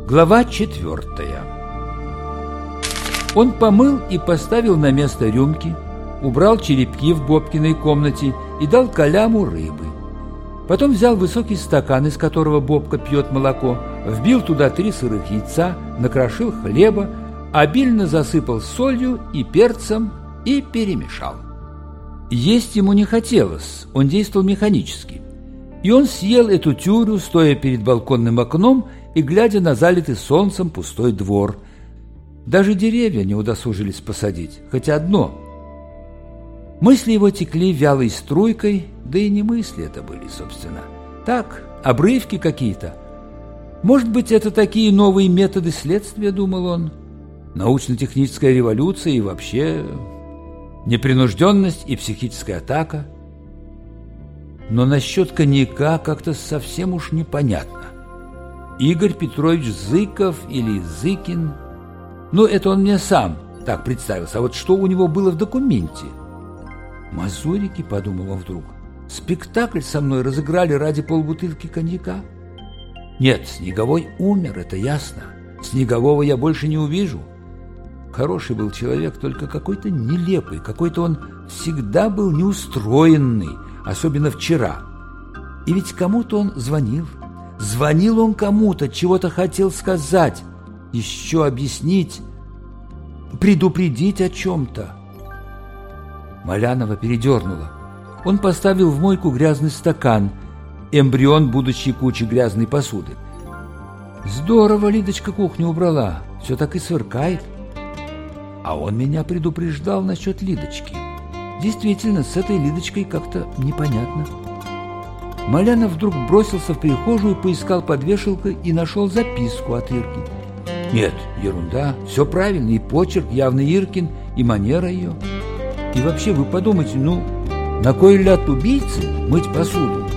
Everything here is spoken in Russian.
Глава 4. Он помыл и поставил на место рюмки, убрал черепки в Бобкиной комнате и дал Коляму рыбы. Потом взял высокий стакан, из которого Бобка пьет молоко, вбил туда 3 сырых яйца, накрошил хлеба, обильно засыпал солью и перцем и перемешал. Есть ему не хотелось, он действовал механически. И он съел эту тюрю, стоя перед балконным окном и глядя на залитый солнцем пустой двор. Даже деревья не удосужились посадить, хотя одно. Мысли его текли вялой струйкой, да и не мысли это были, собственно. Так, обрывки какие-то. Может быть, это такие новые методы следствия, думал он. Научно-техническая революция и вообще непринужденность и психическая атака. Но насчет коньяка как-то совсем уж непонятно. Игорь Петрович Зыков или Зыкин? Ну, это он мне сам так представился. А вот что у него было в документе? Мазурики, подумал он вдруг. Спектакль со мной разыграли ради полбутылки коньяка? Нет, Снеговой умер, это ясно. Снегового я больше не увижу. Хороший был человек, только какой-то нелепый, какой-то он всегда был неустроенный, особенно вчера. И ведь кому-то он звонил. Звонил он кому-то, чего-то хотел сказать, еще объяснить, предупредить о чем-то. Малянова передернула. Он поставил в мойку грязный стакан, эмбрион будущей кучи грязной посуды. Здорово Лидочка кухню убрала, все так и сверкает. А он меня предупреждал насчет Лидочки. Действительно, с этой Лидочкой как-то непонятно. Малянов вдруг бросился в прихожую, поискал под вешалкой и нашел записку от Ирки. Нет, ерунда, все правильно, и почерк явно Иркин, и манера ее. И вообще, вы подумайте, на кой ляд убийце мыть посуду?